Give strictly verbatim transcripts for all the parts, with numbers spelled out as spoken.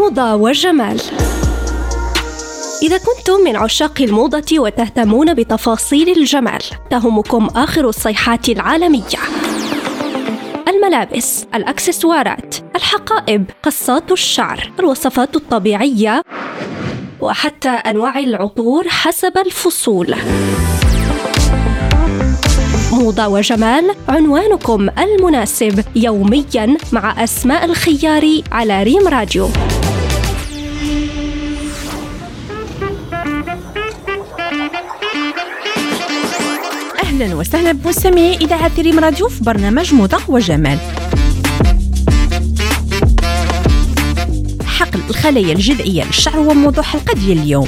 موضة وجمال. إذا كنتم من عشاق الموضة وتهتمون بتفاصيل الجمال، تهمكم آخر الصيحات العالمية: الملابس، الأكسسوارات، الحقائب، قصات الشعر، الوصفات الطبيعية، وحتى أنواع العطور حسب الفصول. موضة وجمال، عنوانكم المناسب يومياً مع أسماء الخياري على ريم راديو. أهلاً وسهلاً بمستمعي إذاعة ريم راديو في برنامج موضة وجمال. حقل الخلايا الجذعية للشعر هو موضوع حلقة ديال اليوم.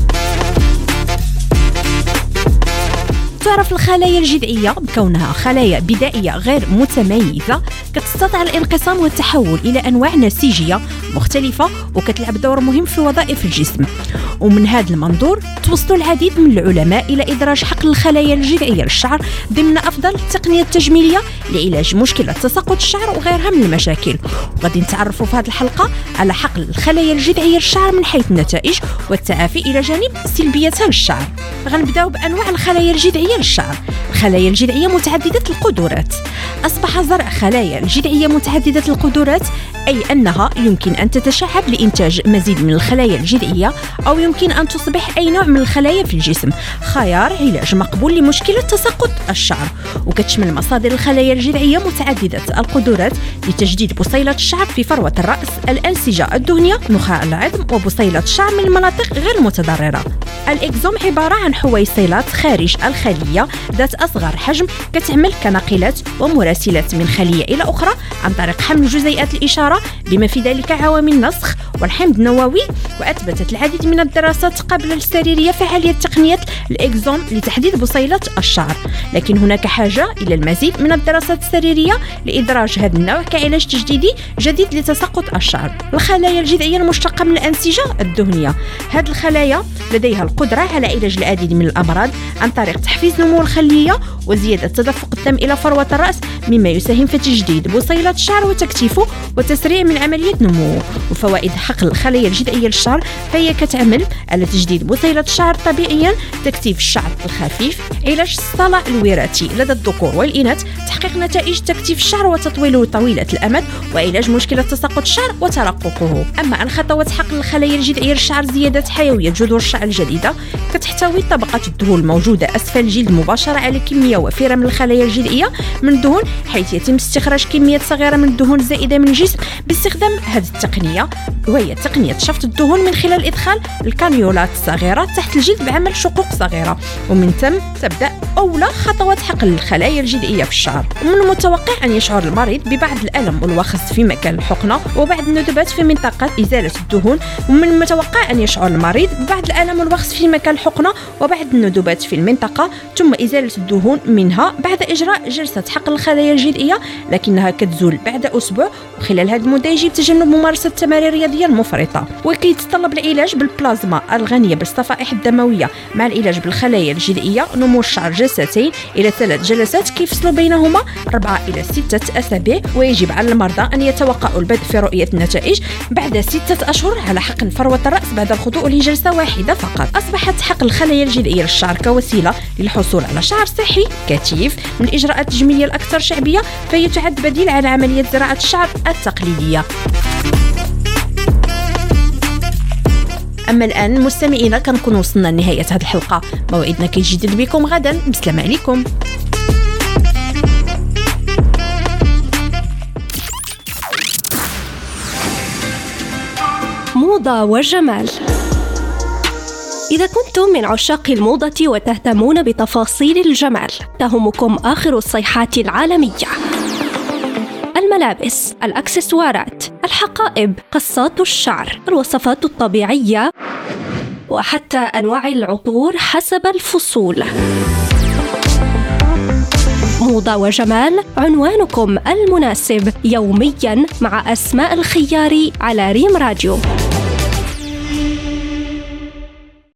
تعرف الخلايا الجذعية بكونها خلايا بدائية غير متميزة كتستطيع الانقسام والتحول إلى أنواع نسيجية مختلفة وكتلعب دور مهم في وظائف الجسم. ومن هذا المنظور توصلوا العديد من العلماء إلى إدراج حقل الخلايا الجذعية للشعر ضمن أفضل التقنيات التجميلية لعلاج مشكلة تساقط الشعر وغيرها من المشاكل. وغادي نتعرفوا في هذه الحلقة على حقل الخلايا الجذعية للشعر من حيث النتائج والتعافي إلى جانب سلبياتها للشعر. غنبداو بأنواع الخلايا الجذعية للشعر. الخلايا الجذعية متعددة القدرات. أصبح زرع خلايا الجذعية متعددة القدرات أي أنها يمكن أن تتشعب لإنتاج مزيد من الخلايا الجذعية، أو يمكن أن تصبح أي نوع من الخلايا في الجسم خيار علاج مقبول لمشكلة تساقط الشعر. وكتشمل مصادر الخلايا الجذعية متعددة القدرات لتجديد بصيلة الشعر في فروة الرأس، الأنسجة الدهنية، نخاع العظم، وبصيلة الشعر من المناطق غير المتضررة. الإكزوم عبارة عن حويصلات خارج الخلية ذات أصغر حجم كتعمل كناقلات ومراسلات من خلية إلى أخرى عن طريق حمل جزيئات الإشارة، بما في ذلك عوامل النسخ والحمض النووي. وأثبتت العديد من الدراسات قبل السريرية فعالية تقنية الإكزوم لتحديد بصيلة الشعر، لكن هناك حاجة إلى المزيد من الدراسات السريرية لإدراج هذا النوع كعلاج تجديدي جديد لتساقط الشعر. الخلايا الجذعية المشتقة من الأنسجة الدهنية. هذه الخلايا لديها القدرة على علاج العديد من الأمراض عن طريق تحفيز نمو الخلية وزيادة تدفق الدم إلى فروة الرأس، مما يساهم في تجديد بصيلة الشعر وتكثيفه وتسريع من عملية نموه. وفوائد حقل الخلايا الجذعية للشعر فهي كتعمل على تجديد بصيلة الشعر طبيعيا، تكثيف الشعر الخفيف، علاج الصلع الوراثي لدى الذكور والإناث، تحقيق نتائج تكثيف الشعر وتطويله طويلة الأمد، وعلاج مشكلة تساقط الشعر وترققه. أما عن خطوات حقل الخلايا الجذعية للشعر: زيادة حيوية جذور الشعر الجديدة. كتحتوي طبقة الدهون الموجودة أسفل الجلد مباشرة على كمية وفيرة من الخلايا الجذعية من الدهون، حيث يتم استخراج كميات صغيرة من الدهون الزائدة من الجسم باستخدام هذه التقنية، وهي تقنية شفط الدهون من خلال إدخال الكانيولات الصغيرة تحت الجلد بعمل شقوق صغيرة. ومن ثم تبدأ أولى خطوات حقل الخلايا الجذعية في الشعر. ومن المتوقع أن يشعر المريض ببعض الألم والوخز في مكان الحقنة وبعض الندبات في منطقة إزالة الدهون. ومن المتوقع أن يشعر المريض ببعض الألم والوخز في مكان الحقنة وبعض الندبات في المنطقة، ثم إزالة الدهون منها بعد إجراء جلسة حقل الخلايا الجذعية، لكنها كتزول بعد أسبوع. وخلال هذه المدة يجب تجنب ممارسة التمارين الرياضية المفرطة. وكيتطلب العلاج بالبلازما الغنية بالصفائح الدموية مع العلاج بالخلايا الجذعية نمو الشعر جلستين إلى ثلاث جلسات كيفصلوا بينهما أربعة إلى ستة أسابيع. ويجب على المرضى أن يتوقعوا البدء في رؤية النتائج بعد ستة أشهر على حقن فروة الرأس بعد الخضوع لجلسة واحدة فقط. أصبحت حقل الخلايا الجذعية للشعر كوسيلة للحصول على شعر صحي كثيف. من الإجراءات التجميلية الأكثر شعبية فهي تعد بديل على عملية زراعة الشعر التقليدية. أما الآن مستمعينا كنكون وصلنا لنهاية هذه الحلقة. موعدنا كيتجدد بكم غدا. بسلام عليكم. موضة وجمال. إذا كنتم من عشاق الموضة وتهتمون بتفاصيل الجمال، تهمكم آخر الصيحات العالمية: الملابس، الأكسسوارات، الحقائب، قصات الشعر، الوصفات الطبيعية، وحتى أنواع العطور حسب الفصول. موضة وجمال، عنوانكم المناسب يومياً مع أسماء الخياري على ريم راديو.